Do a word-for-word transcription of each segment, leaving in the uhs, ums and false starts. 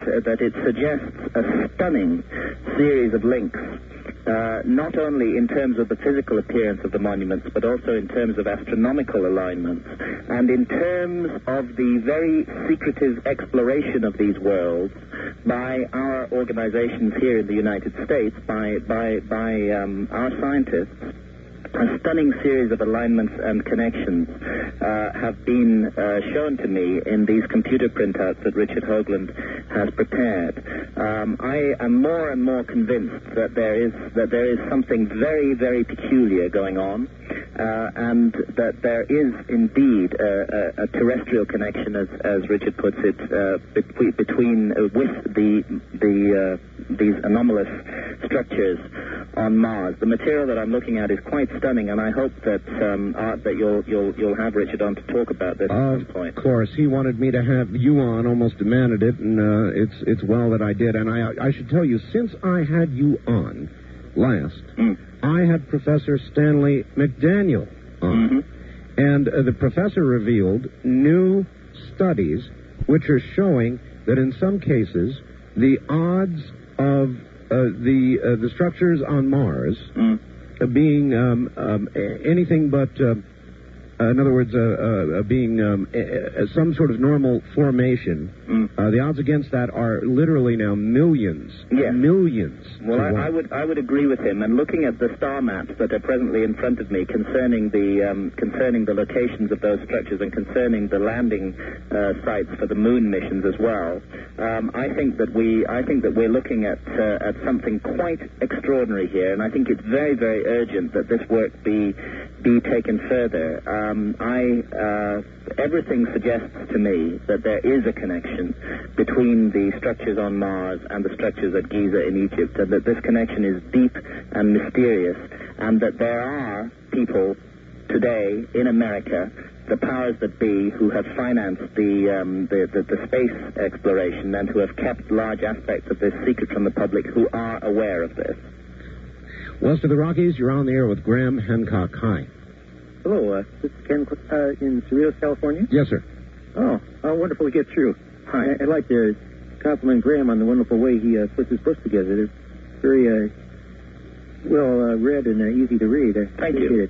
uh, that it suggests a stunning series of links, uh, not only in terms of the physical appearance of the monuments, but also in terms of astronomical alignments, and in terms of the very secretive exploration of these worlds by our organizations here in the United States, by by by um, our scientists. A stunning series of alignments and connections uh, have been uh, shown to me in these computer printouts that Richard Hoagland has prepared. Um, I am more and more convinced that there is that there is something very, very peculiar going on, uh, and that there is indeed a, a, a terrestrial connection, as, as Richard puts it, uh, between, between uh, with the the uh, these anomalous structures on Mars. The material that I'm looking at is quite stunning, and I hope that um, Art, that you'll you'll you'll have Richard on to talk about this at some point. Of course, he wanted me to have you on, almost demanded it, and uh, it's it's well that I did. And I I should tell you, since I had you on last, mm. I had Professor Stanley McDaniel on, mm-hmm. and uh, the professor revealed new studies which are showing that in some cases the odds of uh, the uh, the structures on Mars mm. uh, being um, um, anything but, uh, uh, in other words, uh, uh, being um, uh, some sort of normal formation, mm. uh, the odds against that are literally now millions, yes. millions. Well, I, I would I would agree with him. And looking at the star maps that are presently in front of me concerning the um, concerning the locations of those structures and concerning the landing uh, sites for the moon missions as well, um, I think that we I think that we're looking at uh, at something quite extraordinary here, and I think it's very very urgent that this work be be taken further. Um, I uh, everything suggests to me that there is a connection between the structures on Mars and the structures at Giza in Egypt, and that this connection is deep and mysterious, and that there are people today in America, the powers that be, who have financed the, um, the, the, the space exploration and who have kept large aspects of this secret from the public, who are aware of this. West of the Rockies, you're on the air with Graham Hancock. Hi. Hello, uh, this is Ken uh, in Cerritos, California? Yes, sir. Oh, how wonderful to get through. Hi. I'd like to compliment Graham on the wonderful way he uh, puts his books together. It's very uh, well uh, read and uh, easy to read. I Thank appreciate you. it.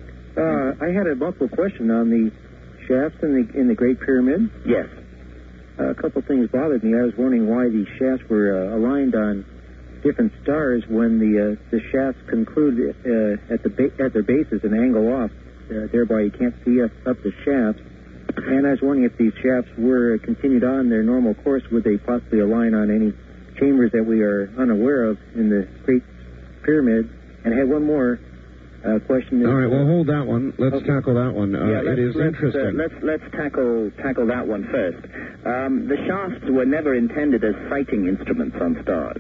Uh, I had a multiple question on the shafts in the in the Great Pyramid. Yes. Uh, a couple things bothered me. I was wondering why the shafts were uh, aligned on different stars when the uh, the shafts conclude uh, at the ba- at their bases and angle off. Uh, thereby, you can't see up, up the shafts. And I was wondering if these shafts were continued on their normal course, would they possibly align on any chambers that we are unaware of in the Great Pyramid? And I had one more uh, question. All right, well, hold that one. Let's okay. tackle that one. Uh, yeah, it is let's, interesting. Uh, let's let's tackle tackle that one first. Um, the shafts were never intended as sighting instruments on stars.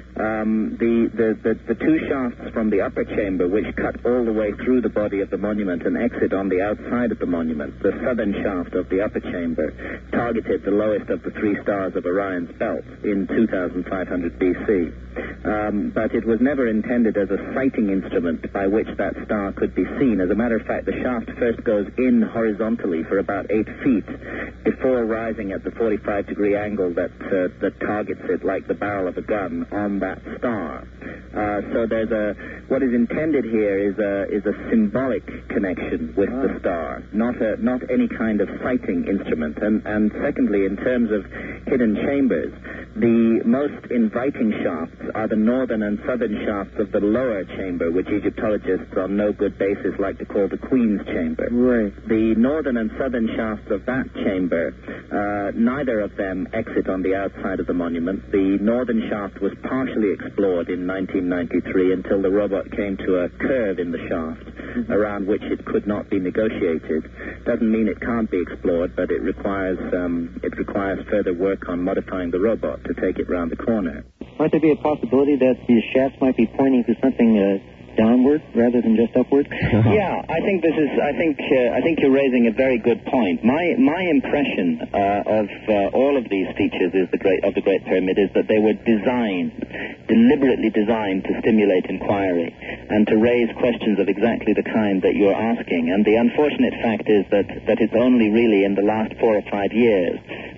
Um, the, the, the, the two shafts from the upper chamber, which cut all the way through the body of the monument and exit on the outside of the monument, the southern shaft of the upper chamber, targeted the lowest of the three stars of Orion's belt in two thousand five hundred B C. Um, but it was never intended as a sighting instrument by which that star could be seen. As a matter of fact, the shaft first goes in horizontally for about eight feet before rising at the forty-five degree angle that uh, that targets it like the barrel of a gun on that star. Uh, so there's a what is intended here is a is a symbolic connection with ah. the star, not a not any kind of sighting instrument. And and secondly, in terms of hidden chambers, the most inviting shafts are the northern and southern shafts of the lower chamber, which Egyptologists on no good basis like to call the Queen's Chamber. Right. The northern and southern shafts of that chamber, uh, neither of them exit on the outside of the monument. The northern shaft was partially explored in nineteen ninety-three until the robot came to a curve in the shaft mm-hmm. around which it could not be negotiated. Doesn't mean it can't be explored, but it requires um, it requires further work on modifying the robot to take it round the corner. Might there be a possibility that these shafts might be pointing to something uh, downward rather than just upward? Yeah, I think this is. I think. Uh, I think you're raising a very good point. My my impression uh, of uh, all of these features is the great of the Great Pyramid is that they were designed, deliberately designed to stimulate inquiry and to raise questions of exactly the kind that you're asking. And the unfortunate fact is that that it's only really in the last four or five years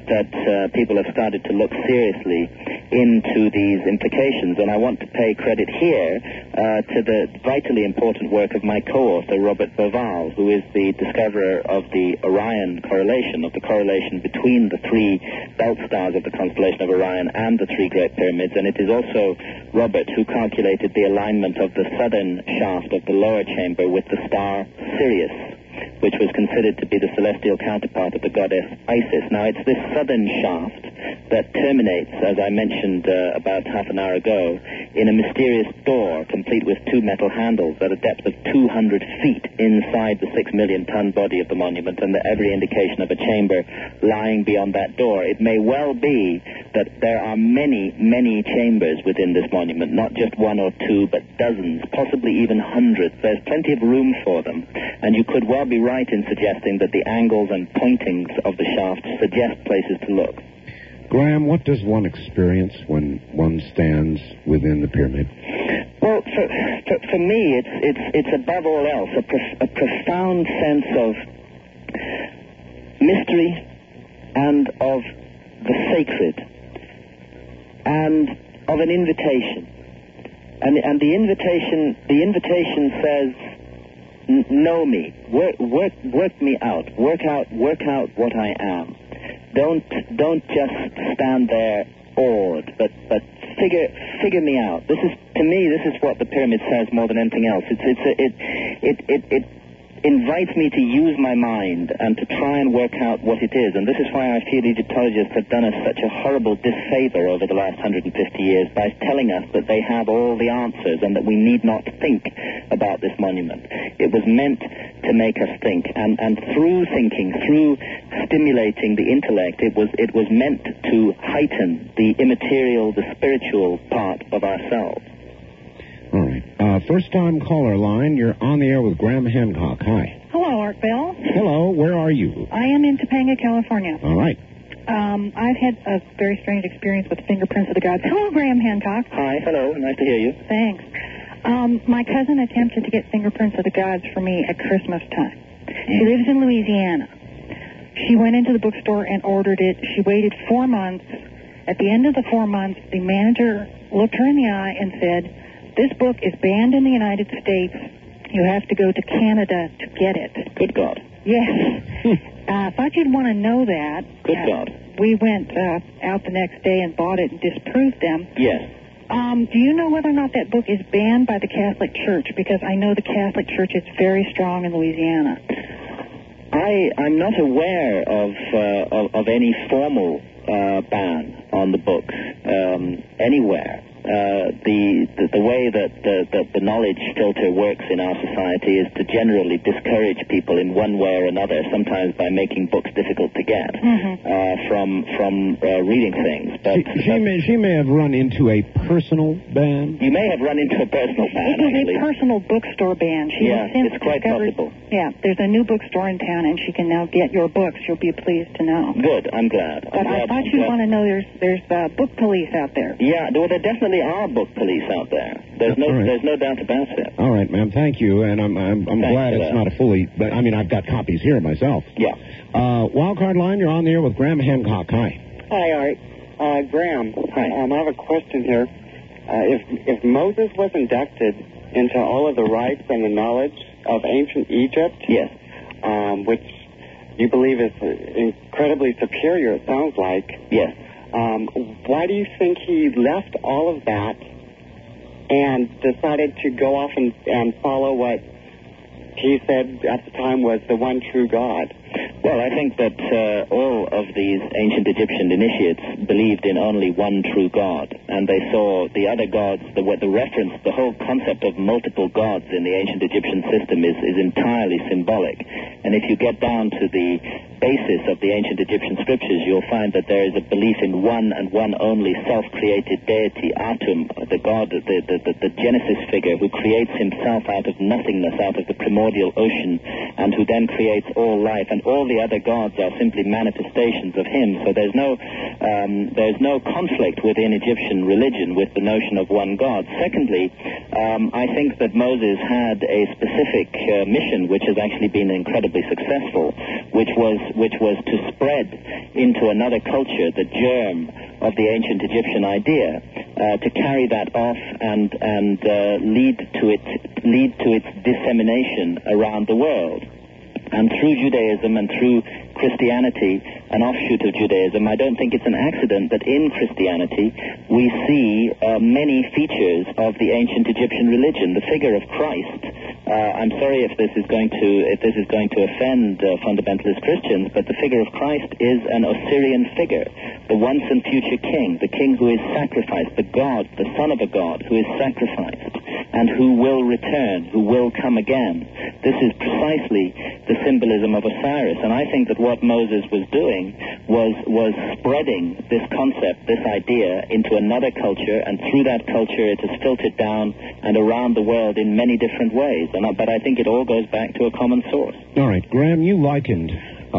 that uh, people have started to look seriously into these implications, and I want to pay credit here uh, to the vitally important work of my co-author, Robert Bauval, who is the discoverer of the Orion correlation, of the correlation between the three belt stars of the constellation of Orion and the three Great Pyramids, and it is also Robert who calculated the alignment of the southern shaft of the lower chamber with the star Sirius, which was considered to be the celestial counterpart of the goddess Isis. Now, it's this southern shaft that terminates, as I mentioned uh, about half an hour ago, in a mysterious door complete with two metal handles at a depth of two hundred feet inside the six million ton body of the monument, and the, every indication of a chamber lying beyond that door. It may well be that there are many, many chambers within this monument, not just one or two, but dozens, possibly even hundreds. There's plenty of room for them, and you could well be right in suggesting that the angles and pointings of the shaft suggest places to look. Graham, what does one experience when one stands within the pyramid? Well, for, for, for me, it's, it's, it's above all else a, prof- a profound sense of mystery and of the sacred and of an invitation. And, and the invitation, the invitation says, know me, work, work, work me out, work out, work out what I am. Don't, don't just stand there awed, but, but figure, figure me out. This is, to me, this is what the pyramid says more than anything else. It's, it's, a, it, it, it, it invites me to use my mind and to try and work out what it is. And this is why I feel Egyptologists have done us such a horrible disfavor over the last one hundred fifty years by telling us that they have all the answers and that we need not think about this monument. It was meant to make us think, and, and through thinking, through stimulating the intellect, it was, it was meant to heighten the immaterial, the spiritual part of ourselves. All right. Uh, first-time caller line, you're on the air with Graham Hancock. Hi. Hello, Art Bell. Hello, where are you? I am in Topanga, California. All right. Um, I've had a very strange experience with Fingerprints of the Gods. Hello, Graham Hancock. Hi, hello, nice to hear you. Thanks. Um, my cousin attempted to get Fingerprints of the Gods for me at Christmas time. She lives in Louisiana. She went into the bookstore and ordered it. She waited four months. At the end of the four months, the manager looked her in the eye and said, this book is banned in the United States. You have to go to Canada to get it. Good God. Yes. I uh, thought you'd want to know that. Good uh, God. We went uh, out the next day and bought it and disproved them. Yes. Um, do you know whether or not that book is banned by the Catholic Church? Because I know the Catholic Church is very strong in Louisiana. I, I'm not aware of, uh, of, of any formal uh, ban on the book um, anywhere. Uh, the, the the way that the, the, the knowledge filter works in our society is to generally discourage people in one way or another, sometimes by making books difficult to get, mm-hmm. uh, from from uh, reading things. But she, she, may, she may have run into a personal ban. You may have run into a personal ban, It was actually. a personal bookstore ban. She yeah, has since it's quite discovered, possible. Yeah, there's a new bookstore in town, and she can now get your books. You'll be pleased to know. Good, I'm glad. But I'm I glad, thought I'm you'd glad. want to know there's there's uh, book police out there. Yeah, well, there definitely are book police out there. There's no, right. there's no doubt about it. All right, ma'am. Thank you, and I'm I'm, I'm glad it's that. not a fully. But I mean, I've got copies here myself. Yeah. Uh, Wildcard line, you're on the air with Graham Hancock. Hi. Hi, Art. Uh, Graham. Hi. Um, I have a question here. Uh, if if Moses was inducted into all of the rights and the knowledge of ancient Egypt, Yes. um, which you believe is incredibly superior, it sounds like. Yes. Um, why do you think he left all of that and decided to go off and, and follow what he said at the time was the one true God? Well, I think that uh, all of these ancient Egyptian initiates believed in only one true God, and they saw the other gods, the, the reference, the whole concept of multiple gods in the ancient Egyptian system is, is entirely symbolic. And if you get down to the basis of the ancient Egyptian scriptures, you'll find that there is a belief in one and one only self-created deity, Atum, the god, the, the, the, the Genesis figure who creates himself out of nothingness, out of the primordial ocean, and who then creates all life. And all the other gods are simply manifestations of him. So there's no um, there's no conflict within Egyptian religion with the notion of one God. Secondly, um, I think that Moses had a specific uh, mission which has actually been incredibly successful, which was which was to spread into another culture the germ of the ancient Egyptian idea, uh, to carry that off and and uh, lead to it lead to its dissemination around the world. And through Judaism and through Christianity, an offshoot of Judaism, I don't think it's an accident that in Christianity we see uh, many features of the ancient Egyptian religion. The figure of Christ. Uh, I'm sorry if this is going to if this is going to offend uh, fundamentalist Christians, but the figure of Christ is an Osirian figure, the once and future king, the king who is sacrificed, the God, the son of a God who is sacrificed, and who will return, who will come again. This is precisely the symbolism of Osiris, and I think that what Moses was doing was was spreading this concept, this idea, into another culture, and through that culture it has filtered down and around the world in many different ways. And, but I think it all goes back to a common source. All right, Graham, you likened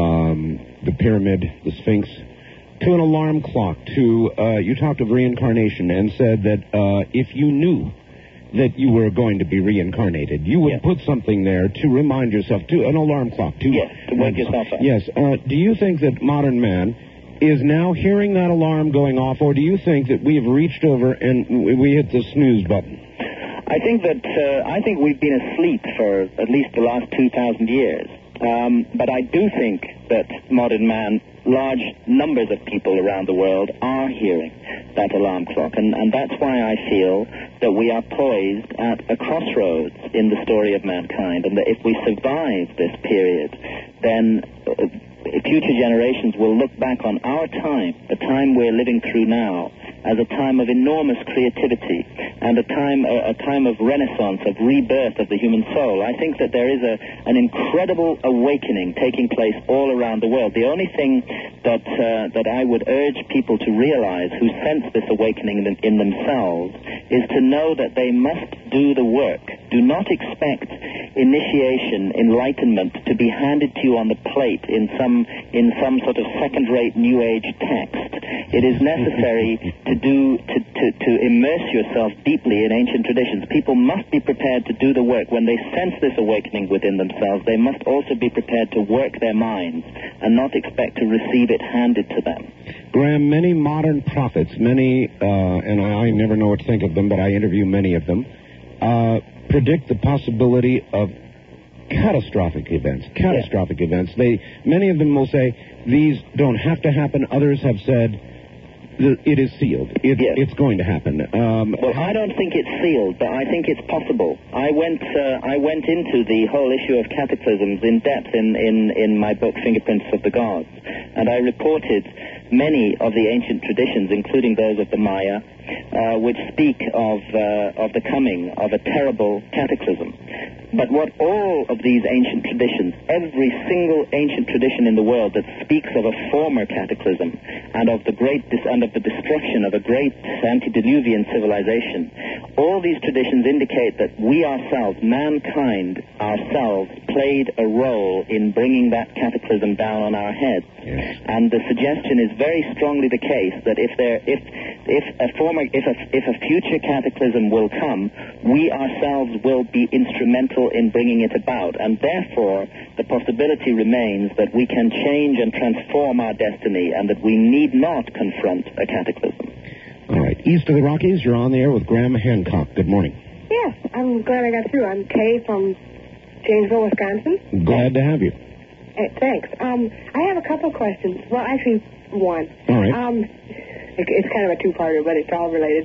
um, the pyramid, the Sphinx, to an alarm clock. To uh, you talked of reincarnation and said that uh, if you knew that you were going to be reincarnated, you would yes. put something there to remind yourself, to an alarm clock. To, yes, to wake yourself up. Yes. Uh, do you think that modern man is now hearing that alarm going off, or do you think that we have reached over and we hit the snooze button? I think that uh, I think we've been asleep for at least the last two thousand years. Um, but I do think that modern man, large numbers of people around the world are hearing that alarm clock. And, and that's why I feel that we are poised at a crossroads in the story of mankind. And that if we survive this period, then uh, future generations will look back on our time, the time we're living through now, as a time of enormous creativity and a time a, a time of renaissance, of rebirth of the human soul. I think that there is a an incredible awakening taking place all around the world. The only thing that uh, that I would urge people to realize who sense this awakening in, in themselves is to know that they must do the work. Do not expect initiation, enlightenment to be handed to you on the plate in some in some sort of second-rate New Age text. It is necessary to do to, to, to immerse yourself deeply in ancient traditions. People must be prepared to do the work. When they sense this awakening within themselves, they must also be prepared to work their minds and not expect to receive it handed to them. Graham, many modern prophets, many, uh, and I, I never know what to think of them, but I interview many of them, uh, predict the possibility of catastrophic events. Catastrophic yes. events. They, many of them will say, these don't have to happen. Others have said, it is sealed. It, yes. It's going to happen. Um, well, I don't think it's sealed, but I think it's possible. I went uh, I went into the whole issue of cataclysms in depth in, in, in my book, Fingerprints of the Gods, and I reported many of the ancient traditions, including those of the Maya, uh, which speak of uh, of the coming of a terrible cataclysm. But what all of these ancient traditions, every single ancient tradition in the world that speaks of a former cataclysm and of the great dis- and of the destruction of a great antediluvian civilization, all these traditions indicate that we ourselves, mankind ourselves, played a role in bringing that cataclysm down on our heads. Yes. And the suggestion is very strongly the case that if there, if if a former, if a if a future cataclysm will come, we ourselves will be instrumental in bringing it about, and therefore the possibility remains that we can change and transform our destiny, and that we need not confront a cataclysm. All right, east of the Rockies, you're on the air with Graham Hancock. Good morning. Yes, I'm glad I got through. I'm Kay from Janesville, Wisconsin. Glad to have you. Uh, thanks. Um, I have a couple questions. Well, actually, one. All right. Um, it, it's kind of a two-parter, but it's all related.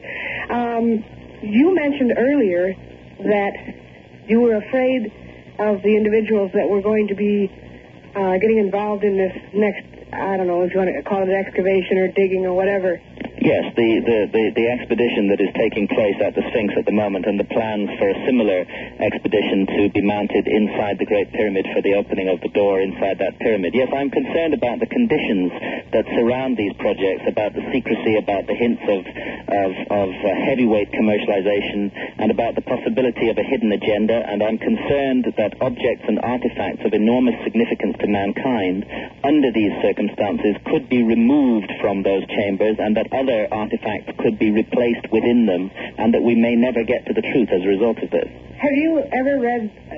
Um, you mentioned earlier that you were afraid of the individuals that were going to be uh, getting involved in this next, I don't know if you want to call it excavation or digging or whatever. Yes, the, the, the, the expedition that is taking place at the Sphinx at the moment, and the plans for a similar expedition to be mounted inside the Great Pyramid for the opening of the door inside that pyramid. Yes, I'm concerned about the conditions that surround these projects, about the secrecy, about the hints of, of, of uh, heavyweight commercialization, and about the possibility of a hidden agenda, and I'm concerned that objects and artifacts of enormous significance to mankind under these circumstances could be removed from those chambers, and that other artifacts could be replaced within them, and that we may never get to the truth as a result of this. Have you ever read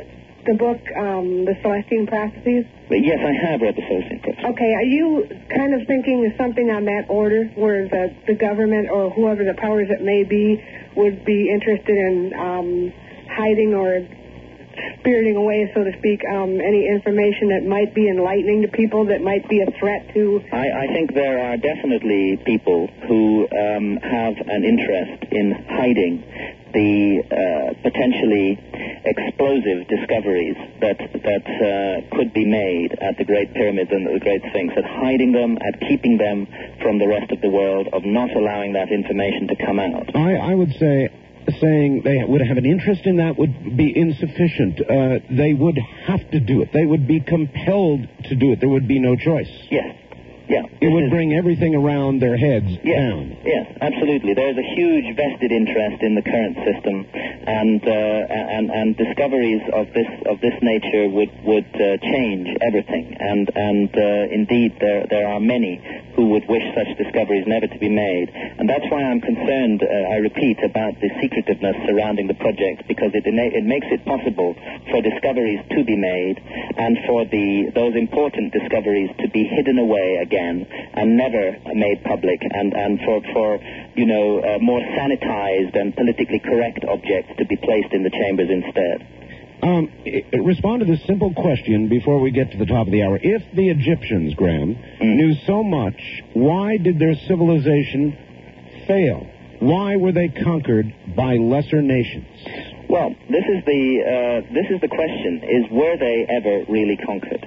the book, um, The Celestine Prophecies? Yes, I have read The Celestine Prophecies. Okay, are you kind of thinking of something on that order where the, the government or whoever the powers that may be would be interested in um, hiding or spiriting away, so to speak, um, any information that might be enlightening to people, that might be a threat to... I, I think there are definitely people who um, have an interest in hiding the uh, potentially explosive discoveries that that uh, could be made at the Great Pyramids and the Great Sphinx, at hiding them, at keeping them from the rest of the world, of not allowing that information to come out. I, I would say... saying they would have an interest in that would be insufficient. Uh, they would have to do it. They would be compelled to do it. There would be no choice. Yes. Yeah. It would bring everything around their heads yes, down. Yes, absolutely. There's a huge vested interest in the current system, and uh, and and discoveries of this of this nature would would uh, change everything. And and uh, indeed, there there are many who would wish such discoveries never to be made. And that's why I'm concerned, uh, I repeat, about the secretiveness surrounding the project, because it it makes it possible for discoveries to be made, and for the those important discoveries to be hidden away again. And never made public, and, and for, for, you know, uh, more sanitized and politically correct objects to be placed in the chambers instead. Um, respond to this simple question before we get to the top of the hour. If the Egyptians, Graham, mm. knew so much, why did their civilization fail? Why were they conquered by lesser nations? Well, this is the uh, this is the question: is were they ever really conquered?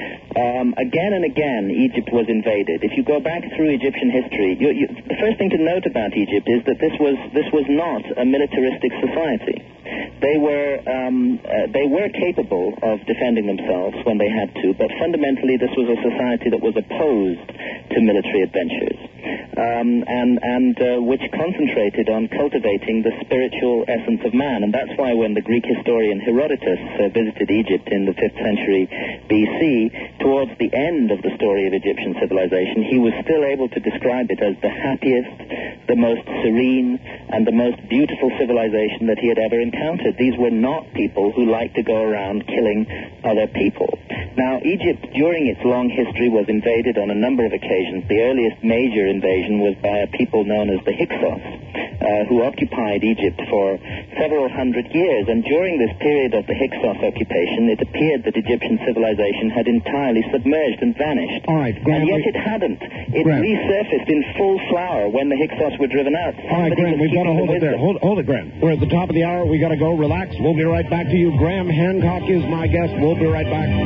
Um, again and again, Egypt was invaded. If you go back through Egyptian history, you, you, the first thing to note about Egypt is that this was this was not a militaristic society. They were um, uh, they were capable of defending themselves when they had to, but fundamentally, this was a society that was opposed to military adventures, um, and and uh, which concentrated on cultivating the spiritual essence of man. And that's why when the Greek historian Herodotus uh, visited Egypt in the fifth century B C, towards the end of the story of Egyptian civilization, he was still able to describe it as the happiest, the most serene, and the most beautiful civilization that he had ever encountered. These were not people who liked to go around killing other people. Now, Egypt, during its long history, was invaded on a number of occasions. The earliest major invasion was by a people known as the Hyksos, uh, who occupied Egypt for several hundred years. And during this period of the Hyksos occupation, it appeared that Egyptian civilization had entirely submerged and vanished. All right, Graham, and yet we... it hadn't. It Graham. resurfaced in full flower when the Hyksos were driven out. All right, Graham, we've got to hold it there. Hold, hold it, Graham. We're at the top of the hour. We got to go. Relax. We'll be right back to you. Graham Hancock is my guest. We'll be right back.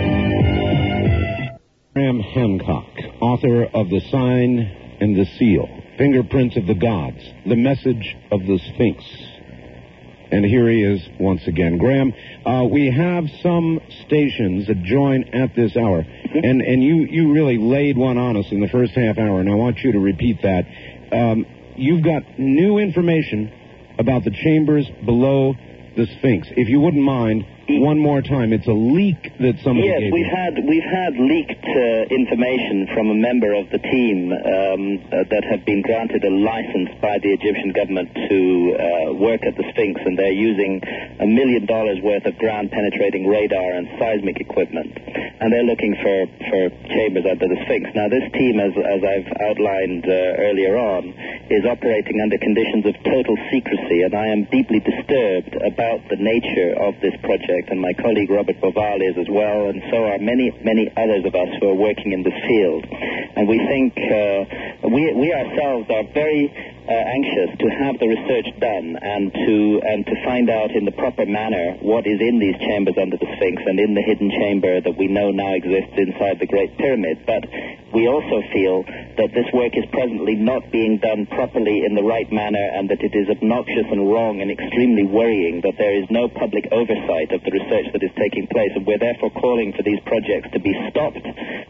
Graham Hancock, author of The Sign and the Seal, Fingerprints of the Gods, The Message of the Sphinx. And here he is once again. Graham, uh, we have some stations that join at this hour, and, and you, you really laid one on us in the first half hour, and I want you to repeat that. Um, you've got new information about the chambers below the Sphinx. If you wouldn't mind, one more time. It's a leak that somebody yes, gave we've you. had we've had leaked uh, information from a member of the team um, uh, that have been granted a license by the Egyptian government to uh, work at the Sphinx, and they're using a million dollars worth of ground-penetrating radar and seismic equipment, and they're looking for, for chambers under the Sphinx. Now, this team, as as I've outlined uh, earlier on, is operating under conditions of total secrecy, and I am deeply disturbed about the nature of this project. And my colleague Robert Boval is as well, and so are many, many others of us who are working in this field. And we think, uh, we, we ourselves are very uh, anxious to have the research done and to and to find out in the proper manner what is in these chambers under the Sphinx and in the hidden chamber that we know now exists inside the Great Pyramid. But we also feel that this work is presently not being done properly in the right manner, and that it is obnoxious and wrong and extremely worrying that there is no public oversight of the research that is taking place, and we're therefore calling for these projects to be stopped,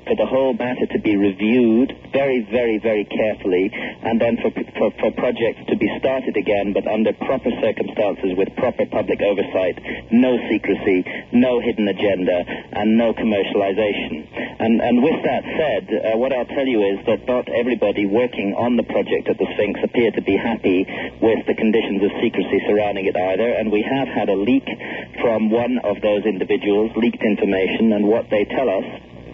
for the whole matter to be reviewed very, very, very carefully, and then for, for, for projects to be started again, but under proper circumstances with proper public oversight, no secrecy, no hidden agenda, and no commercialization. And, and with that said, uh, what I'll tell you is that not everybody working on the project at the Sphinx appear to be happy with the conditions of secrecy surrounding it either, and we have had a leak from one of those individuals, leaked information, and what they tell us,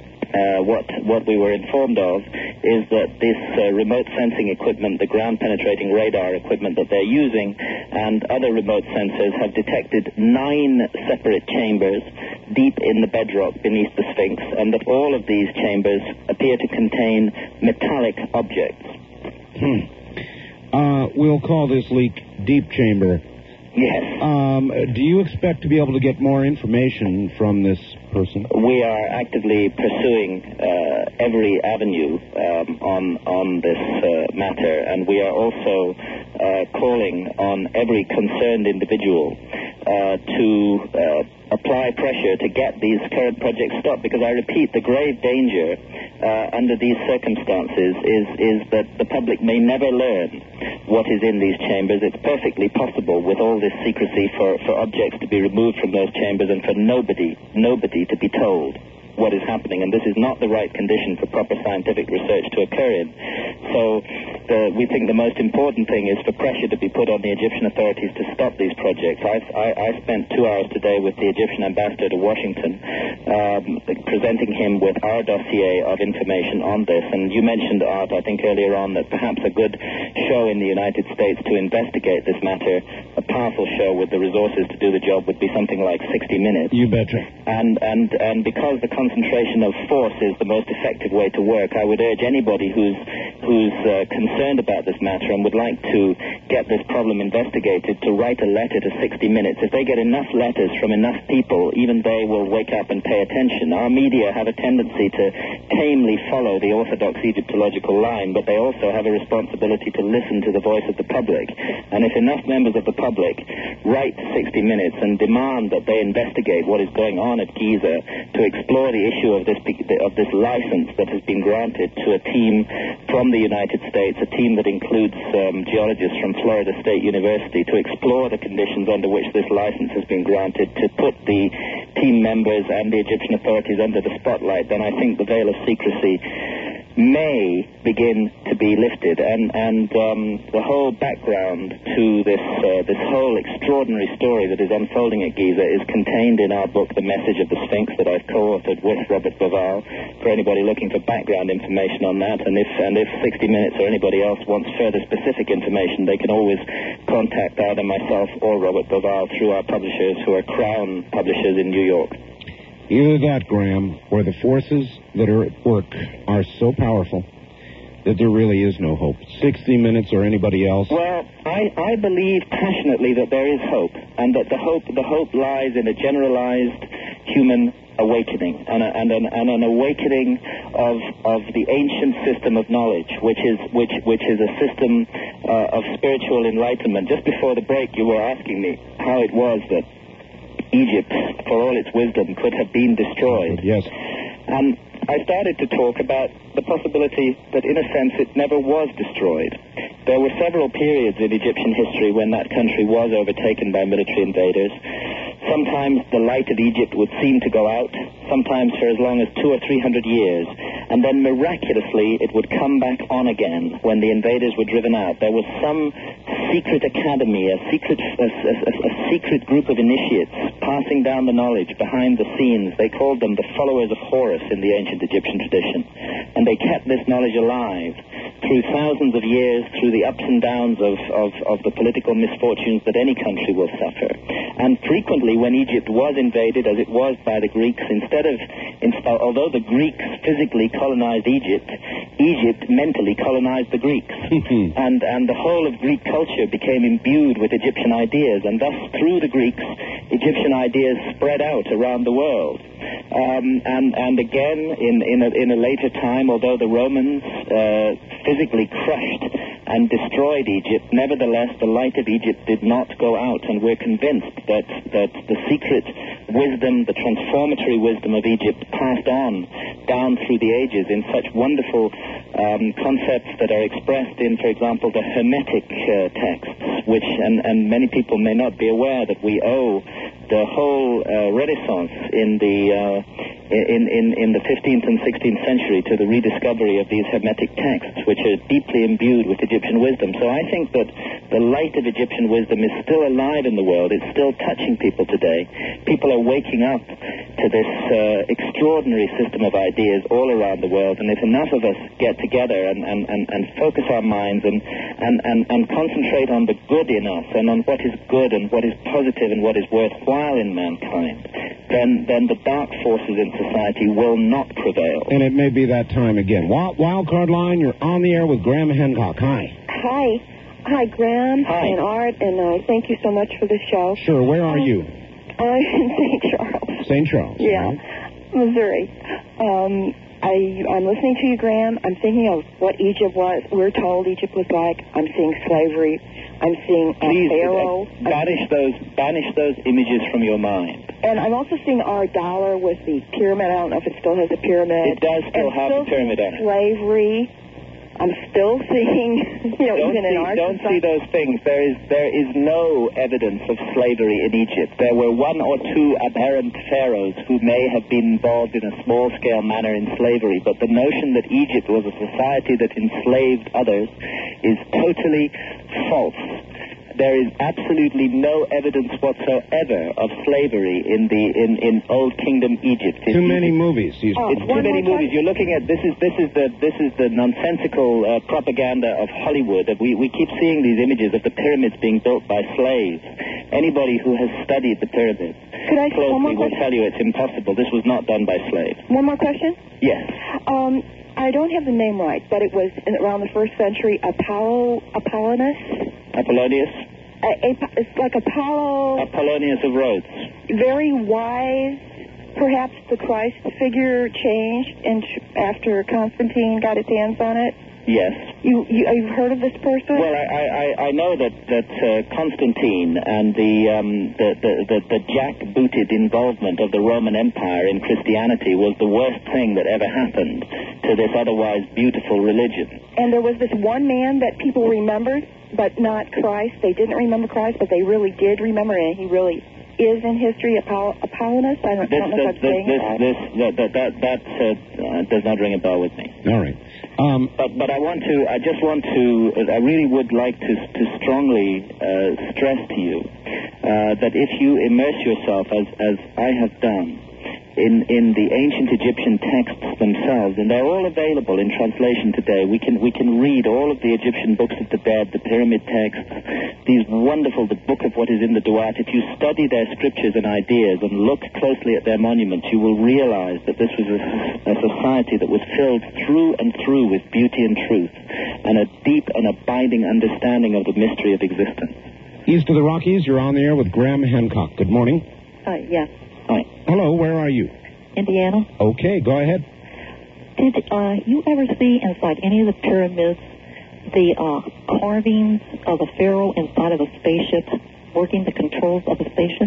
Uh, what what we were informed of is that this uh, remote sensing equipment, the ground-penetrating radar equipment that they're using, and other remote sensors have detected nine separate chambers deep in the bedrock beneath the Sphinx, and that all of these chambers appear to contain metallic objects. Hmm. Uh, we'll call this leak Deep Chamber. Yes. Um, do you expect to be able to get more information from this person? We are actively pursuing uh, every avenue um, on on this uh, matter, and we are also uh, calling on every concerned individual uh, to uh, apply pressure to get these current projects stopped, because I repeat, the grave danger uh, under these circumstances is, is that the public may never learn what is in these chambers. It's perfectly possible with all this secrecy for, for objects to be removed from those chambers and for nobody, nobody to be told what is happening, and this is not the right condition for proper scientific research to occur in. So the, we think the most important thing is for pressure to be put on the Egyptian authorities to stop these projects. I, I, I spent two hours today with the Egyptian ambassador to Washington, um, presenting him with our dossier of information on this, and you mentioned, Art, I think earlier on, that perhaps a good show in the United States to investigate this matter, a powerful show with the resources to do the job, would be something like sixty minutes. You betcha. And, and, and because the concentration of force is the most effective way to work, I would urge anybody who's who's uh, concerned about this matter and would like to get this problem investigated to write a letter to sixty minutes. If they get enough letters from enough people, even they will wake up and pay attention. Our media have a tendency to tamely follow the orthodox Egyptological line, but they also have a responsibility to listen to the voice of the public. And if enough members of the public write to sixty minutes and demand that they investigate what is going on at Giza, to explore the issue of this of this license that has been granted to a team from the United States, a team that includes um, geologists from Florida State University, to explore the conditions under which this license has been granted, to put the team members and the Egyptian authorities under the spotlight, then I think the veil of secrecy may begin to be lifted, and and um, the whole background to this uh, this whole extraordinary story that is unfolding at Giza is contained in our book, The Message of the Sphinx, that I've co-authored with Robert Bauval. For anybody looking for background information on that, and if and if sixty minutes or anybody else wants further specific information, they can always contact either myself or Robert Bauval through our publishers, who are Crown Publishers in New York. Either that, Graham, or the forces that are at work are so powerful that there really is no hope. sixty minutes or anybody else. Well, I, I believe passionately that there is hope, and that the hope the hope lies in a generalized human awakening, and, a, and, an, and an awakening of of the ancient system of knowledge, which is which which is a system uh, of spiritual enlightenment. Just before the break, you were asking me how it was that Egypt, for all its wisdom, could have been destroyed. Yes. And I started to talk about the possibility that, in a sense, it never was destroyed. There were several periods in Egyptian history when that country was overtaken by military invaders. Sometimes the light of Egypt would seem to go out, sometimes for as long as two or three hundred years, and then miraculously it would come back on again when the invaders were driven out. There was some secret academy, a secret, a, a, a secret group of initiates passing down the knowledge behind the scenes. They called them the followers of Horus in the ancient Egyptian tradition, and they kept this knowledge alive through thousands of years, through the ups and downs of, of, of the political misfortunes that any country will suffer. And frequently when Egypt was invaded, as it was by the Greeks, instead of, although the Greeks physically colonized Egypt, Egypt mentally colonized the Greeks. and, and the whole of Greek culture became imbued with Egyptian ideas, and thus through the Greeks, Egyptian ideas spread out around the world. Um, and, and again, in, in, a, in a later time, although the Romans uh, physically crushed and destroyed Egypt, nevertheless, the light of Egypt did not go out, and we're convinced that, that the secret wisdom, the transformatory wisdom of Egypt passed on down through the ages in such wonderful um, concepts that are expressed in, for example, the Hermetic uh, texts, which, and, and many people may not be aware that we owe the whole uh, Renaissance in the uh, in, in, in the fifteenth and sixteenth century to the rediscovery of these Hermetic texts, which are deeply imbued with Egyptian wisdom. So I think that the light of Egyptian wisdom is still alive in the world. It's still touching people today. People are waking up to this uh, extraordinary system of ideas all around the world, and if enough of us get together and, and, and, and focus our minds and, and, and, and concentrate on the good in us and on what is good and what is positive and what is worthwhile in mankind, then, then the dark forces in society will not prevail. And it may be that time again. Wild, wild Card Line, you're on the air with Graham Hancock. Hi. Hi. Hi, Graham Hi. and Art, and uh, thank you so much for the show. Sure, where are um, you? I'm in Saint Charles. Saint Charles. Yeah, Right. Missouri. Um, I, I'm listening to you, Graham. I'm thinking of what Egypt was. We're told Egypt was like. I'm seeing slavery. I'm seeing a Please pharaoh. uh, banish those banish those images from your mind. And I'm also seeing our dollar with the pyramid. I don't know if it still has a pyramid. It does still and have still the pyramid on it. Slavery. I'm still seeing, you know, Don't even see, in our don't society. see those things. There is there is no evidence of slavery in Egypt. There were one or two aberrant pharaohs who may have been involved in a small-scale manner in slavery, but the notion that Egypt was a society that enslaved others is totally false. There is absolutely no evidence whatsoever of slavery in the in, in Old Kingdom Egypt. It's, Too many movies. He's, Oh. it's too One many more movies. time. You're looking at this is this is the this is the nonsensical uh, propaganda of Hollywood. We we keep seeing these images of the pyramids being built by slaves. Anybody who has studied the pyramids Could I one closely more will question? tell you it's impossible. This was not done by slaves. One more question? Yes. Um, I don't have the name right, but it was in, around the first century. Apollo, Apollonius. Apollonius. Uh, Ap- it's like Apollo, Apollonius of Rhodes. very wise. Perhaps the Christ figure changed and after Constantine got his hands on it. Yes. You, you you've heard of this person? Well, I, I, I know that that uh, Constantine and the, um, the, the, the the jack-booted involvement of the Roman Empire in Christianity was the worst thing that ever happened to this otherwise beautiful religion. And there was this one man that people remembered, but not Christ. They didn't remember Christ, but they really did remember it. He really is in history. Apoll- Apollonius. I don't, This don't know if this I'm saying this it right. this that that that, that uh, uh, does not ring a bell with me. all right. Um, But but I want to I just want to I really would like to to strongly uh, stress to you uh, that if you immerse yourself as as I have done in in the ancient Egyptian texts themselves, and they're all available in translation today. We can we can read all of the Egyptian books of the dead, the pyramid texts, these wonderful, the book of what is in the Duat. If you study their scriptures and ideas and look closely at their monuments, you will realize that this was a, a society that was filled through and through with beauty and truth, and a deep and abiding understanding of the mystery of existence. east of the Rockies, you're on the air with Graham Hancock. Good morning. Uh, yes. Hi. Hello, where are you? Indiana. Okay, go ahead. Did uh, you ever see inside any of the pyramids the uh, carvings of the pharaoh inside of a spaceship, working the controls of a spaceship?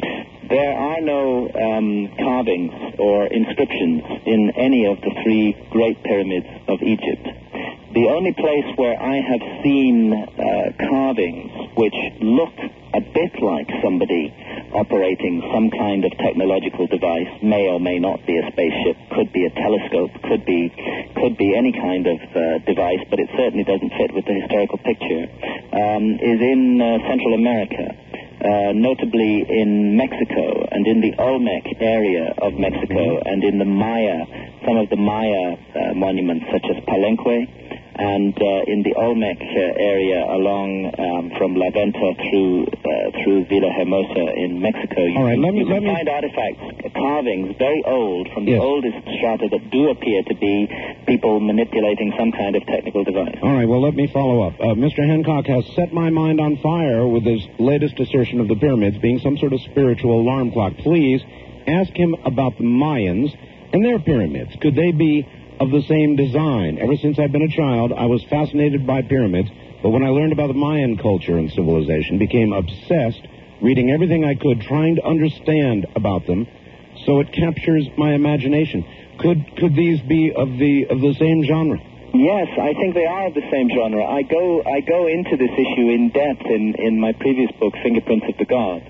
There are no um, carvings or inscriptions in any of the three great pyramids of Egypt. The only place where I have seen uh, carvings which look a bit like somebody operating some kind of technological device, may or may not be a spaceship, could be a telescope, could be could be any kind of uh, device, but it certainly doesn't fit with the historical picture, um, is in uh, Central America. Uh, notably in Mexico and in the Olmec area of Mexico and in the Maya, some of the Maya uh, monuments such as Palenque, and uh, in the Olmec uh, area along um, from La Venta through uh, through Villahermosa in Mexico. You, All right, let me, you can let me... find artifacts, carvings, very old, from the Yes. oldest strata that do appear to be people manipulating some kind of technical device. All right, well, let me follow up. Uh, Mister Hancock has set my mind on fire with his latest assertion of the pyramids being some sort of spiritual alarm clock. Please ask him about the Mayans and their pyramids. Could they be of the same design? Ever since I've been a child, I was fascinated by pyramids, but when I learned about the Mayan culture and civilization, became obsessed, reading everything I could, trying to understand about them, so it captures my imagination. Could could these be of the of the same genre? Yes, I think they are of the same genre. I go I go into this issue in depth in, in my previous book, Fingerprints of the Gods,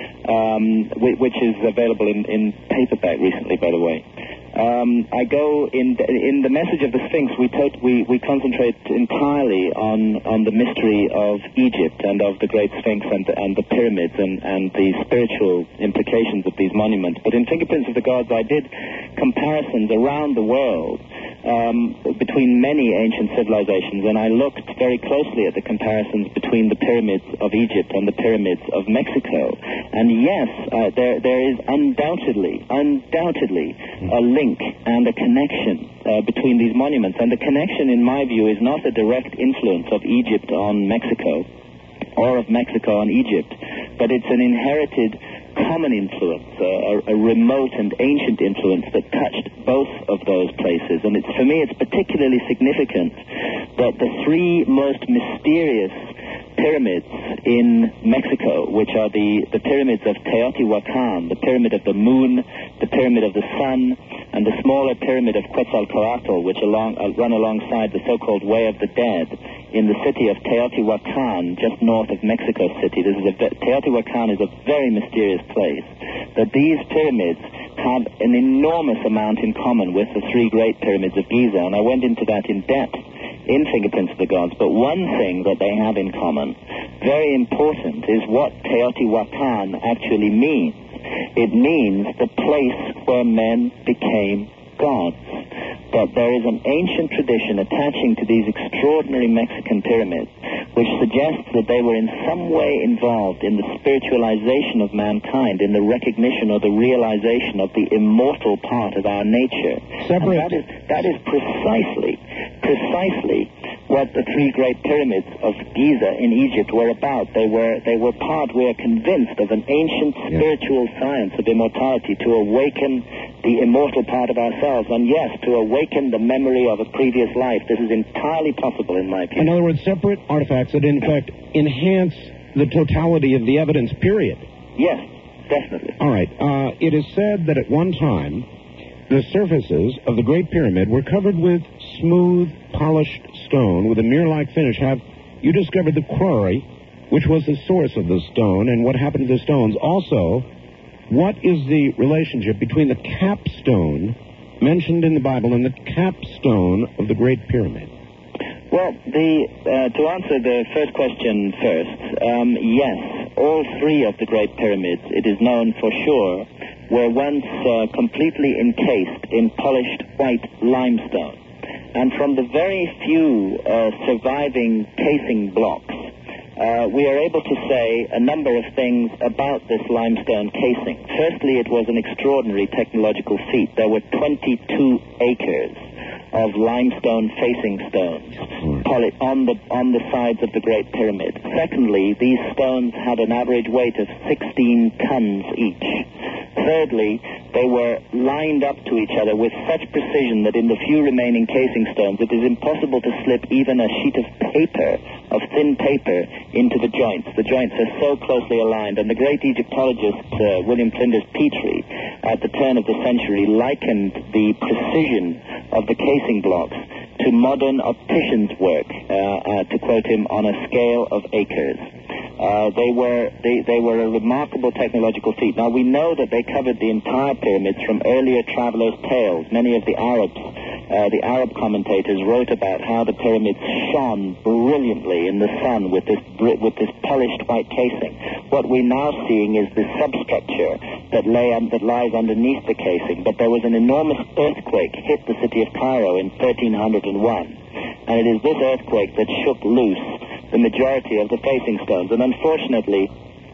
um, which, which is available in, in paperback recently, by the way. Um, I go in in the message of the Sphinx. We tot- we we concentrate entirely on, on the mystery of Egypt and of the Great Sphinx and the, and the pyramids and, and the spiritual implications of these monuments. But in Fingerprints of the Gods, I did comparisons around the world um, between many ancient civilizations, and I looked very closely at the comparisons between the pyramids of Egypt and the pyramids of Mexico. And yes, uh, there there is undoubtedly undoubtedly a link and a connection uh, between these monuments. And the connection, in my view, is not a direct influence of Egypt on Mexico or of Mexico on Egypt, but it's an inherited common influence, uh, a, a remote and ancient influence that touched both of those places. And it's, for me, it's particularly significant that the three most mysterious pyramids in Mexico, which are the, the pyramids of Teotihuacan, the pyramid of the moon, the pyramid of the sun, and the smaller pyramid of Quetzalcoatl, which along, uh, run alongside the so-called Way of the Dead in the city of Teotihuacan, just north of Mexico City. This is a, Teotihuacan is a very mysterious place. That these pyramids have an enormous amount in common with the three great pyramids of Giza, and I went into that in depth in Fingerprints of the Gods. But one thing that they have in common, very important, is what Teotihuacan actually means. It means the place where men became gods. That there is an ancient tradition attaching to these extraordinary Mexican pyramids which suggests that they were in some way involved in the spiritualization of mankind, in the recognition or the realization of the immortal part of our nature. Separate. And that is, that is precisely, precisely what the three great pyramids of Giza in Egypt were about. They were, they were part, we are convinced, of an ancient spiritual science of immortality to awaken the immortal part of ourselves, and yes, to awaken the memory of a previous life. This is entirely possible, in my view. In other words, separate artifacts that, in fact, enhance the totality of the evidence, period. Yes, definitely. All right. Uh, it is said that at one time, the surfaces of the Great Pyramid were covered with smooth, polished stone with a mirror-like finish. Have you discovered the quarry, which was the source of the stone, and what happened to the stones? Also, what is the relationship between the capstone mentioned in the Bible and the capstone of the Great Pyramid? Well, the, uh, to answer the first question first, um, yes, all three of the Great Pyramids, it is known for sure, were once uh, completely encased in polished white limestone. And from the very few uh, surviving casing blocks, Uh, we are able to say a number of things about this limestone casing. Firstly, it was an extraordinary technological feat. There were twenty-two acres of limestone facing stones poly- on the on the sides of the Great Pyramid. Secondly, these stones had an average weight of sixteen tons each. Thirdly, they were lined up to each other with such precision that in the few remaining casing stones it is impossible to slip even a sheet of paper, of thin paper, into the joints. The joints are so closely aligned, and the great Egyptologist uh, William Flinders Petrie, at the turn of the century, likened the precision of the casing blocks to modern opticians' work, uh, uh, to quote him, on a scale of acres. Uh, they were they, they were a remarkable technological feat. Now, we know that they covered the entire pyramids from earlier travelers' tales. Many of the Arabs, uh, the Arab commentators, wrote about how the pyramids shone brilliantly in the sun with this with this polished white casing. What we're now seeing is the substructure that lay um, that lies underneath the casing. But there was an enormous earthquake hit the city of Cairo in thirteen hundred one, and it is this earthquake that shook loose the majority of the facing stones. And unfortunately,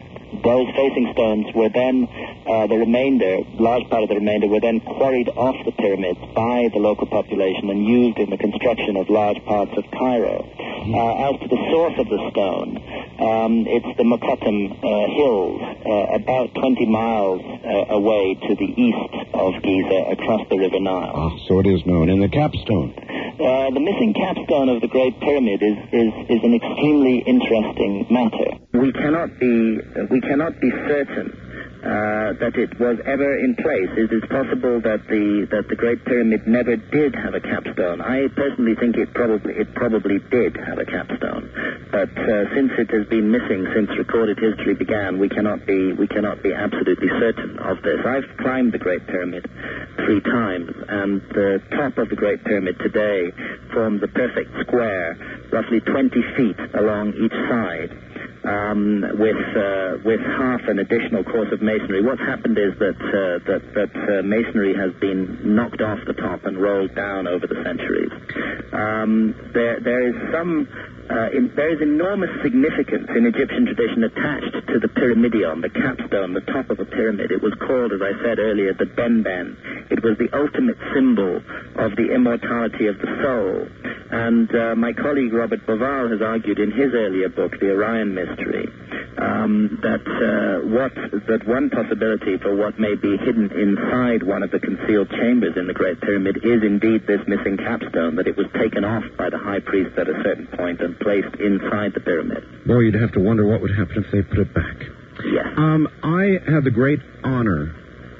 those facing stones were then, uh, the remainder, large part of the remainder, were then quarried off the pyramids by the local population and used in the construction of large parts of Cairo. Uh, as to the source of the stone, um, it's the Mokattam uh, Hills, uh, about twenty miles uh, away to the east of Giza, across the River Nile. Oh, so it is known. And the capstone? Uh, the missing capstone of the Great Pyramid is, is, is an extremely interesting matter. We cannot be uh, we cannot be certain uh, that it was ever in place. It is possible that the that the Great Pyramid never did have a capstone. I personally think it probably it probably did have a capstone, but uh, since it has been missing since recorded history began, we cannot be we cannot be absolutely certain of this. I've climbed the Great Pyramid three times, and the top of the Great Pyramid today forms a perfect square, roughly twenty feet along each side. Um, with uh, with half an additional course of masonry. What's happened is that uh, that that uh, masonry has been knocked off the top and rolled down over the centuries. Um, there there is some uh, in, there is enormous significance in Egyptian tradition attached to the pyramidion, the capstone, the top of a pyramid. It was called, as I said earlier, the benben. It was the ultimate symbol of the immortality of the soul. And uh, my colleague Robert Boval has argued in his earlier book, The Orion Mystery, um, that uh, what that one possibility for what may be hidden inside one of the concealed chambers in the Great Pyramid is indeed this missing capstone, that it was taken off by the high priest at a certain point and placed inside the pyramid. Boy, you'd have to wonder what would happen if they put it back. Yes. Um, I had the great honor,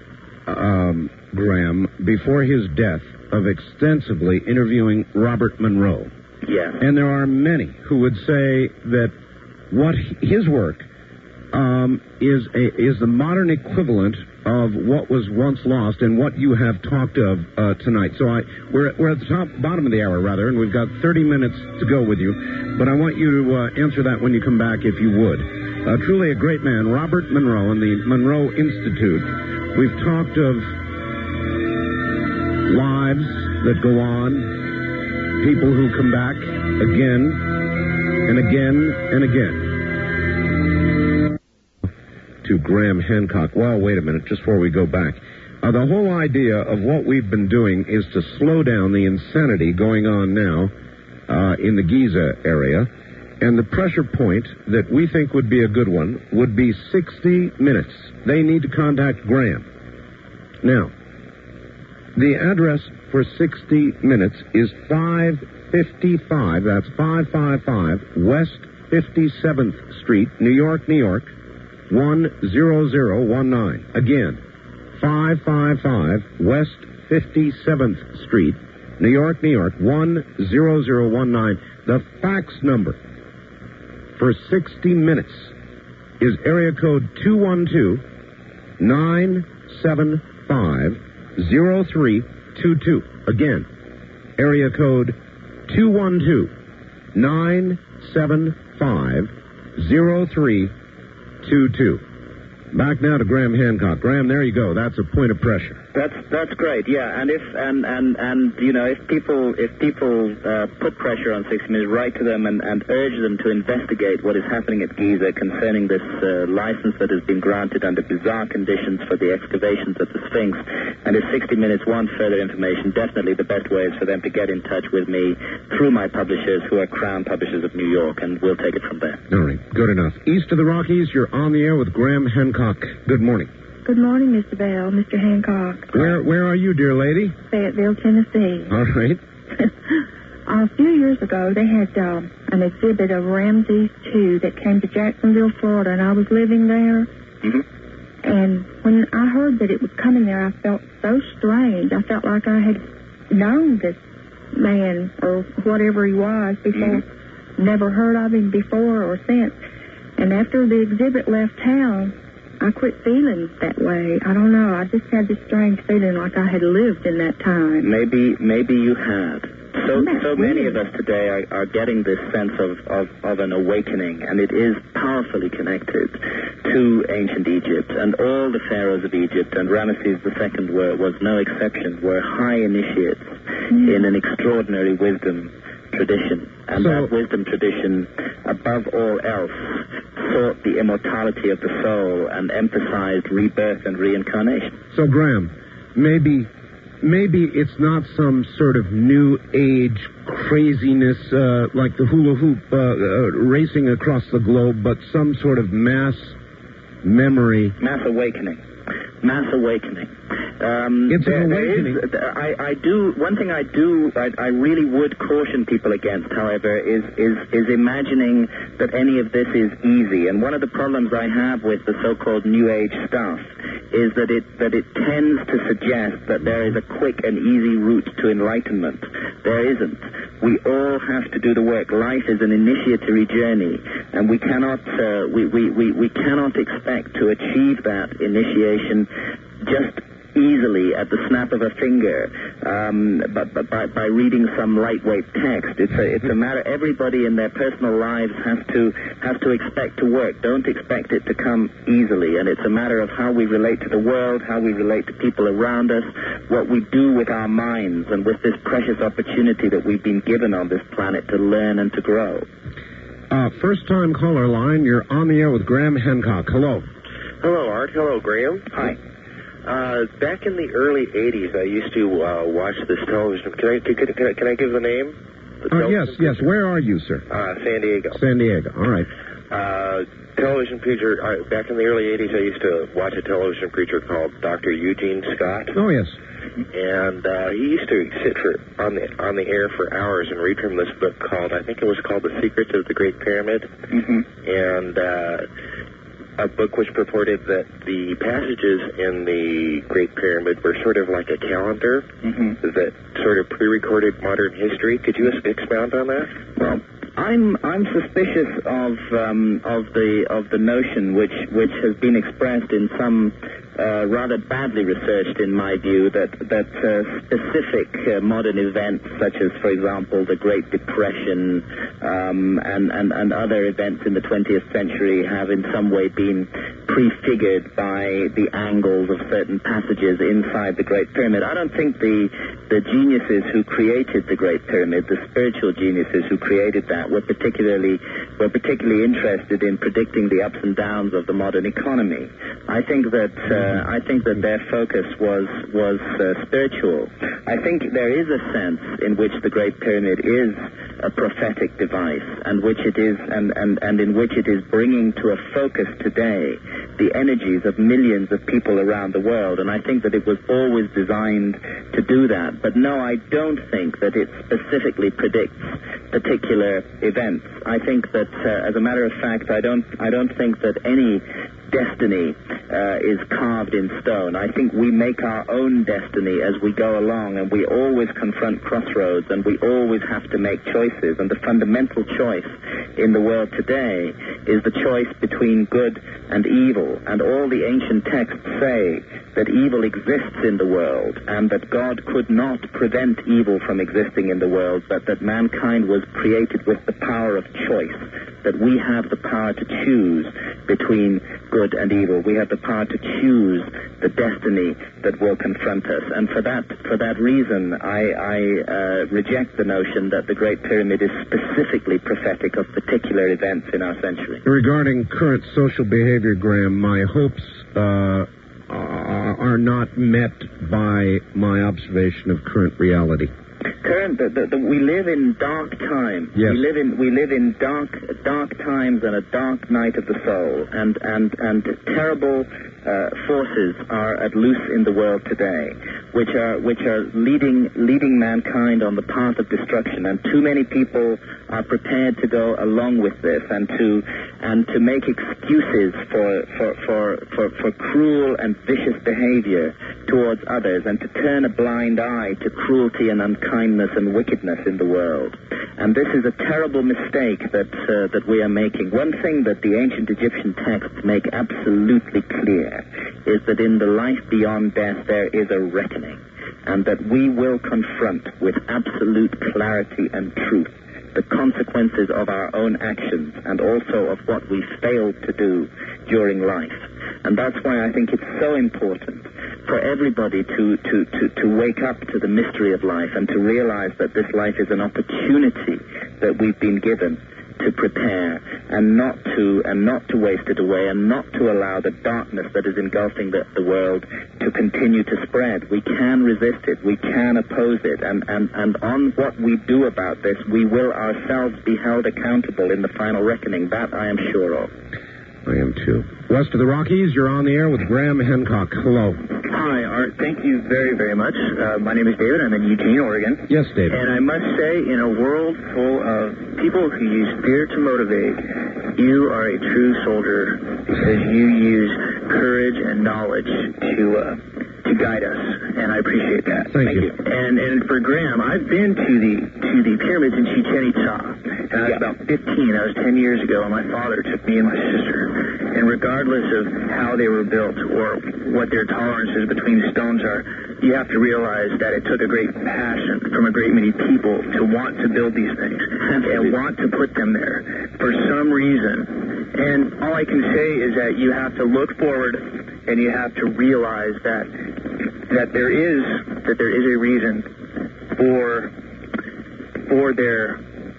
um, Graham, before his death, of extensively interviewing Robert Monroe. Yes. And there are many who would say that what his work um, is a, is the modern equivalent of what was once lost and what you have talked of uh, tonight. So I we're we're at the top bottom of the hour rather, and we've got thirty minutes to go with you. But I want you to uh, answer that when you come back, if you would. Uh, truly a great man, Robert Monroe, and the Monroe Institute. We've talked of lives that go on, people who come back again and again and again. To Graham Hancock. Well, wait a minute, just before we go back. Uh, the whole idea of what we've been doing is to slow down the insanity going on now uh, in the Giza area. And the pressure point that we think would be a good one would be sixty minutes. They need to contact Graham. Now, the address for sixty minutes is five fifty-five, that's five fifty-five West fifty-seventh Street, New York, New York, one zero zero one nine. Again, five fifty-five West fifty-seventh Street, New York, New York, one zero zero one nine. The fax number for sixty minutes is area code two one two, nine seven five, zero three two two. Again, area code two one two, nine seven five, zero three two two. Back now to Graham Hancock. Graham, there you go. That's a point of pressure. That's that's great, yeah. And if and and, and you know if people if people uh, put pressure on sixty minutes, write to them and, and urge them to investigate what is happening at Giza concerning this uh, license that has been granted under bizarre conditions for the excavations at the Sphinx. And if sixty minutes want further information, definitely the best way is for them to get in touch with me through my publishers, who are Crown Publishers of New York, and we'll take it from there. All right, good enough. East of the Rockies, you're on the air with Graham Hancock. Good morning. Good morning, Mister Bell, Mister Hancock. Where where are you, dear lady? Fayetteville, Tennessee. All right. A few years ago, they had uh, an exhibit of Ramses the Second that came to Jacksonville, Florida, and I was living there. Mm-hmm. And when I heard that it was coming there, I felt so strange. I felt like I had known this man or whatever he was before, mm-hmm. never heard of him before or since. And after the exhibit left town, I quit feeling that way. I don't know. I just had this strange feeling like I had lived in that time. Maybe, maybe you had. So, That's so many weird. of us today are, are getting this sense of, of, of an awakening, and it is powerfully connected to ancient Egypt. And all the pharaohs of Egypt, and Ramesses the Second were, was no exception, were high initiates Mm. in an extraordinary wisdom tradition. And So- that wisdom tradition, above all else, sought the immortality of the soul and emphasized rebirth and reincarnation. So, Graham, maybe maybe it's not some sort of new age craziness uh, like the hula hoop uh, uh, racing across the globe, but some sort of mass memory. Mass awakening. Mass awakening. Um, it's there, an awakening. There is, I, I do, one thing I do, I, I really would caution people against, however, is, is, is imagining that any of this is easy. And one of the problems I have with the so-called New Age stuff is that it, that it tends to suggest that there is a quick and easy route to enlightenment. There isn't. We all have to do the work. Life is an initiatory journey, and we cannot, uh, we, we, we, we cannot expect to achieve that initiation just easily at the snap of a finger, um, but, but by, by reading some lightweight text. It's a, it's a matter. Everybody in their personal lives has to has to expect to work. Don't expect it to come easily. And it's a matter of how we relate to the world, how we relate to people around us, what we do with our minds, and with this precious opportunity that we've been given on this planet to learn and to grow. Uh, first-time caller line. You're on the air with Graham Hancock. Hello. Hello, Art. Hello, Graham. Hi. Uh, back in the early eighties, I used to uh, watch this television. Can I, can, can, I, can I give the name? The uh, yes, yes. Where are you, sir? Uh, San Diego. San Diego. All right. Uh, television preacher. Uh, back in the early eighties, I used to watch a television preacher called Doctor Eugene Scott. Oh, yes. And uh, he used to sit for on the on the air for hours and read from this book called, I think it was called The Secrets of the Great Pyramid. Mm-hmm. And uh, a book which purported that the passages in the Great Pyramid were sort of like a calendar mm-hmm. that sort of pre-recorded modern history. Could you expound on that? Well, I'm I'm suspicious of um, of the of the notion which which has been expressed in some uh, rather badly researched, in my view, that that uh, specific uh, modern events, such as, for example, the Great Depression um, and, and and other events in the twentieth century, have in some way been prefigured by the angles of certain passages inside the Great Pyramid. I don't think the the geniuses who created the Great Pyramid, the spiritual geniuses who created that, were particularly were particularly interested in predicting the ups and downs of the modern economy. I think that uh, I think that their focus was was uh, spiritual. I think there is a sense in which the Great Pyramid is a prophetic device, and which it is, and, and, and in which it is bringing to a focus today the energies of millions of people around the world. And I think that it was always designed to do that. But no, I don't think that it specifically predicts particular events. I think that, uh, as a matter of fact, I don't I don't think that any destiny uh, is carved in stone. I think we make our own destiny as we go along, and we always confront crossroads, and we always have to make choices. And the fundamental choice in the world today is the choice between good and evil. And all the ancient texts say that evil exists in the world, and that God could not prevent evil from existing in the world, but that mankind was created with the power of choice, that we have the power to choose between good and evil. We have the power to choose the destiny that will confront us. And for that for that reason, I, I uh, reject the notion that the Great Pyramid is specifically prophetic of particular events in our century. Regarding current social behavior, Graham, my hopes uh, are not met by my observation of current reality. Current, the, the, the, we live in dark times. Yes. We live in we live in dark dark times and a dark night of the soul, and and and terrible uh, forces are at loose in the world today, which are which are leading leading mankind on the path of destruction. And too many people are prepared to go along with this, and to and to make excuses for for for for, for cruel and vicious behavior towards others, and to turn a blind eye to cruelty and unkindness and wickedness in the world. And this is a terrible mistake that uh, that we are making. One thing that the ancient Egyptian texts make absolutely clear is that in the life beyond death there is a reckoning, and that we will confront with absolute clarity and truth the consequences of our own actions, and also of what we failed to do during life. And that's why I think it's so important for everybody to, to, to, to wake up to the mystery of life, and to realize that this life is an opportunity that we've been given to prepare and not to and not to waste it away and not to allow the darkness that is engulfing the, the world to continue to spread. We can resist it. We can oppose it. And, and, and on what we do about this, we will ourselves be held accountable in the final reckoning. That I am sure of. I am too. West of the Rockies, you're on the air with Graham Hancock. Hello. Hi, Art. Thank you very, very much. Uh, my name is David. I'm in Eugene, Oregon. Yes, David. And I must say, in a world full of people who use fear to motivate, you are a true soldier because you use courage and knowledge to uh, to guide us, and I appreciate that. Thank, Thank you. you. And and for Graham, I've been to the to the pyramids in Chichen Itza, and I was Yeah. about fifteen. That was ten years ago, and my father took me and my sister. And regardless of how they were built or what their tolerances between stones are, you have to realize that it took a great passion from a great many people to want to build these things and want to put them there for some reason. And all I can say is that you have to look forward and you have to realize that that there is that there is a reason for for their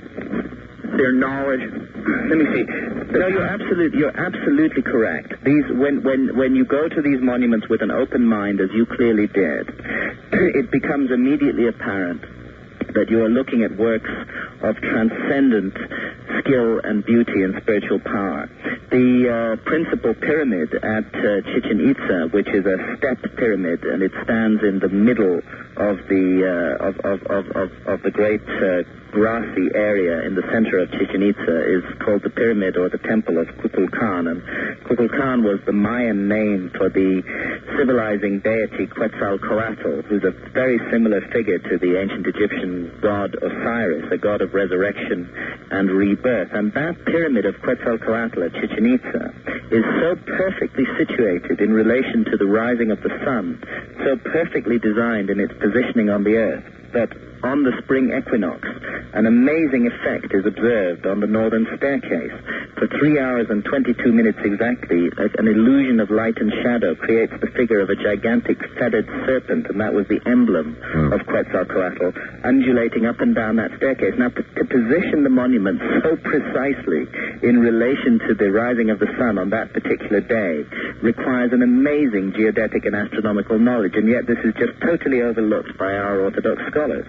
their knowledge. Let me see. No, you're absolutely you're absolutely correct. These when when when you go to these monuments with an open mind, as you clearly did, it becomes immediately apparent that you are looking at works of transcendent skill and beauty and spiritual power. The uh, principal pyramid at uh, Chichen Itza, which is a stepped pyramid, and it stands in the middle of the uh, of, of, of, of, of the great uh, grassy area in the center of Chichen Itza, is called the pyramid or the temple of Kukulkan. And Kukulkan was the Mayan name for the civilizing deity Quetzalcoatl, who's a very similar figure to the ancient Egyptian god Osiris, a god of resurrection and rebirth. And that pyramid of Quetzalcoatl at Chichen Itza is so perfectly situated in relation to the rising of the sun, so perfectly designed in its positioning on the earth, that on the spring equinox, an amazing effect is observed on the northern staircase. For three hours and twenty-two minutes exactly, an illusion of light and shadow creates the figure of a gigantic feathered serpent, and that was the emblem Mm. of Quetzalcoatl, undulating up and down that staircase. Now, to, to position the monument so precisely in relation to the rising of the sun on that particular day requires an amazing geodetic and astronomical knowledge, and yet this is just totally overlooked by our Orthodox scholars.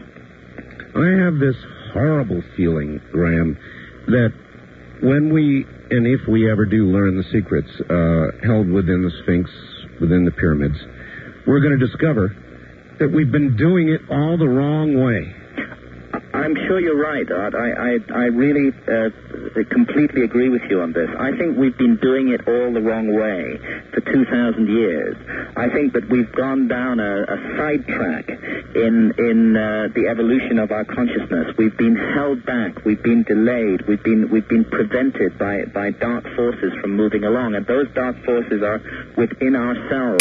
I have this horrible feeling, Graham, that when we, and if we ever do learn the secrets uh, held within the Sphinx, within the pyramids, we're going to discover that we've been doing it all the wrong way. I'm sure you're right, Art. I, I, I really uh, completely agree with you on this. I think we've been doing it all the wrong way for two thousand years. I think that we've gone down a, a sidetrack in in uh, the evolution of our consciousness. We've been held back. We've been delayed. We've been we've been prevented by by dark forces from moving along, and those dark forces are within ourselves.